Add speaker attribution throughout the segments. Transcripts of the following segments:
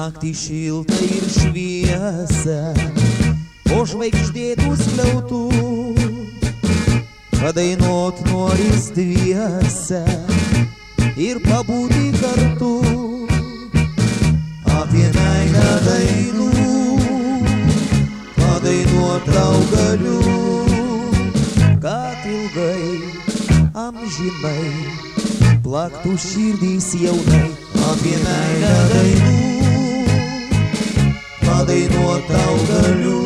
Speaker 1: Naktį šiltą ir šviesą, po žvaigždėtų skliautų, padainuot noris dviese ir pabūti kartu. Apie meilę dainų padainuot tau galiu, kad ilgai amžinai plaktų širdys jaunai. Apie meilę dainų padainuot tau galiu,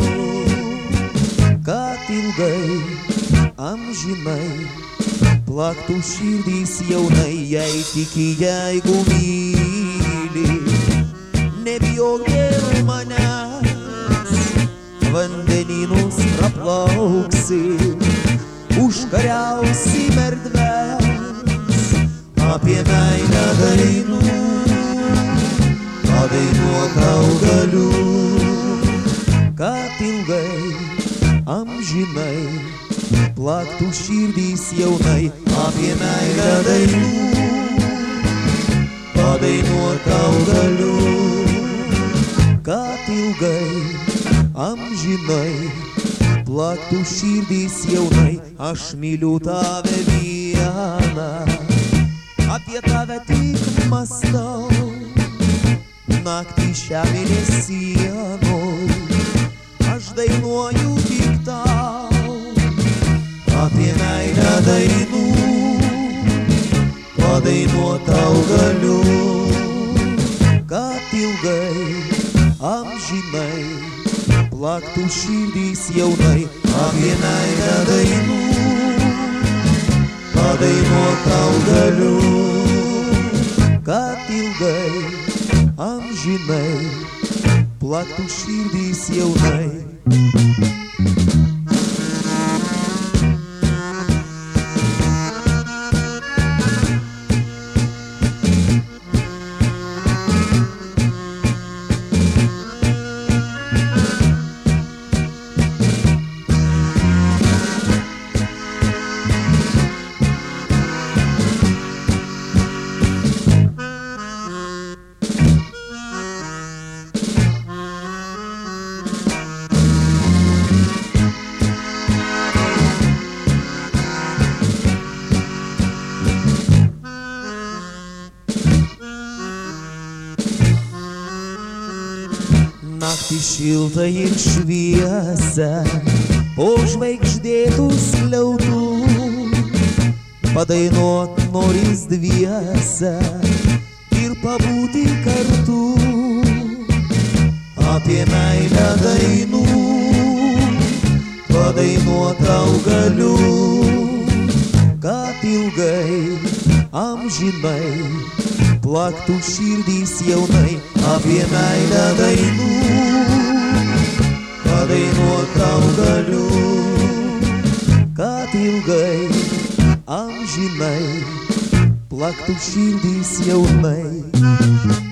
Speaker 1: kad ilgai amžinai plaktų širdys jaunai. Jei tiki, jeigu myli, nebijok dėl manęs, vandenynus praplauksi, užkariausi erdves. Apie meilę dainų padainuot tau galiu, kad ilgai amžinai plaktų širdys jaunai. Apie meilę dainų padainuot tau galiu, kad ilgai amžinai plaktų širdys jaunai. Aš myliu tave vieną, apie tave tik mąstau, naktį šią mėnesienoj aš dainuoju tik tau. Apie meilę dainų padainuot tau galiu, kad ilgai amžinai plaktų širdys jaunai. Apie meilę dainų padainuot tau galiu, kad ilgai amžinai plaktų širdys jaunai. Naktį šiltą ir šviesą, po žvaigždėtų skliautų, padainuot noris dviese ir pabūti kartu. Apie meilę dainų padainuot tau galiu, kad ilgai amžinai plaktų širdys jaunai. Apie meilę dainų padainuot tau galiu, kad ilgai amžinai plaktų širdys jaunai.